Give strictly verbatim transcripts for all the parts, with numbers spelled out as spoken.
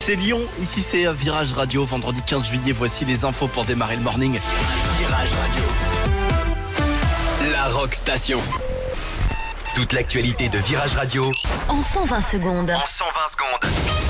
C'est Lyon, ici c'est Virage Radio, vendredi quinze juillet, voici les infos pour démarrer le morning. Virage Radio, la Rock Station. Toute l'actualité de Virage Radio en cent vingt secondes. En cent vingt secondes.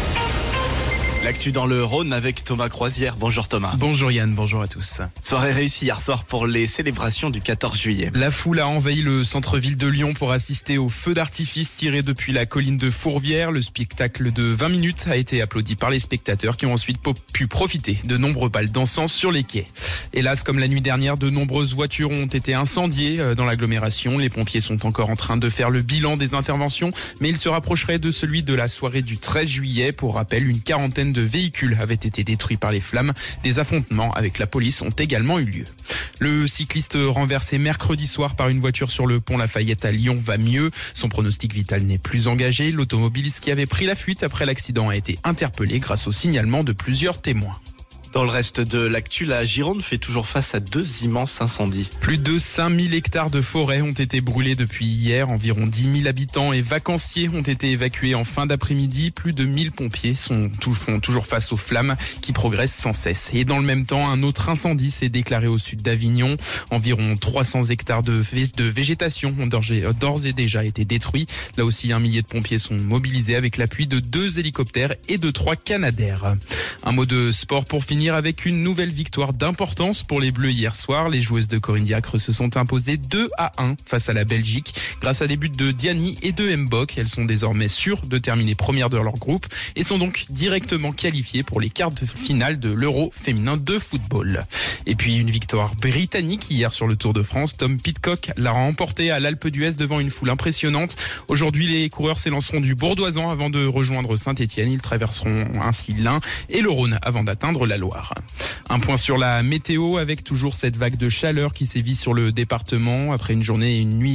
L'actu dans le Rhône avec Thomas Croisière. Bonjour Thomas. Bonjour Yann, bonjour à tous. Soirée réussie hier soir pour les célébrations du quatorze juillet. La foule a envahi le centre-ville de Lyon pour assister au feu d'artifice tiré depuis la colline de Fourvière. Le spectacle de vingt minutes a été applaudi par les spectateurs qui ont ensuite pu profiter de nombreux bals dansants sur les quais. Hélas, comme la nuit dernière, de nombreuses voitures ont été incendiées dans l'agglomération. Les pompiers sont encore en train de faire le bilan des interventions, mais il se rapprocherait de celui de la soirée du treize juillet. Pour rappel, une quarantaine de véhicules avaient été détruits par les flammes. Des affrontements avec la police ont également eu lieu. Le cycliste renversé mercredi soir par une voiture sur le pont Lafayette à Lyon va mieux. Son pronostic vital n'est plus engagé. L'automobiliste qui avait pris la fuite après l'accident a été interpellé grâce au signalement de plusieurs témoins. Dans le reste de l'actu, la Gironde fait toujours face à deux immenses incendies. Plus de cinq mille hectares de forêt ont été brûlés depuis hier. Environ dix mille habitants et vacanciers ont été évacués en fin d'après-midi. Plus de mille pompiers sont, font toujours face aux flammes qui progressent sans cesse. Et dans le même temps, un autre incendie s'est déclaré au sud d'Avignon. Environ trois cents hectares de, de végétation ont d'ores et déjà été détruits. Là aussi, un millier de pompiers sont mobilisés avec l'appui de deux hélicoptères et de trois Canadair. Un mot de sport pour finir avec une nouvelle victoire d'importance pour les Bleus hier soir. Les joueuses de Corinne Diacre se sont imposées deux à un face à la Belgique grâce à des buts de Diani et de Mbok. Elles sont désormais sûres de terminer première de leur groupe et sont donc directement qualifiées pour les quarts de finale de l'Euro féminin de football. Et puis une victoire britannique hier sur le Tour de France. Tom Pidcock l'a remporté à l'Alpe d'Huez devant une foule impressionnante. Aujourd'hui, les coureurs s'élanceront du Bourdoisan avant de rejoindre Saint-Étienne. Ils traverseront ainsi l'Ain et le Rhône avant d'atteindre la Loire. Un point sur la météo avec toujours cette vague de chaleur qui sévit sur le département après une journée et une nuit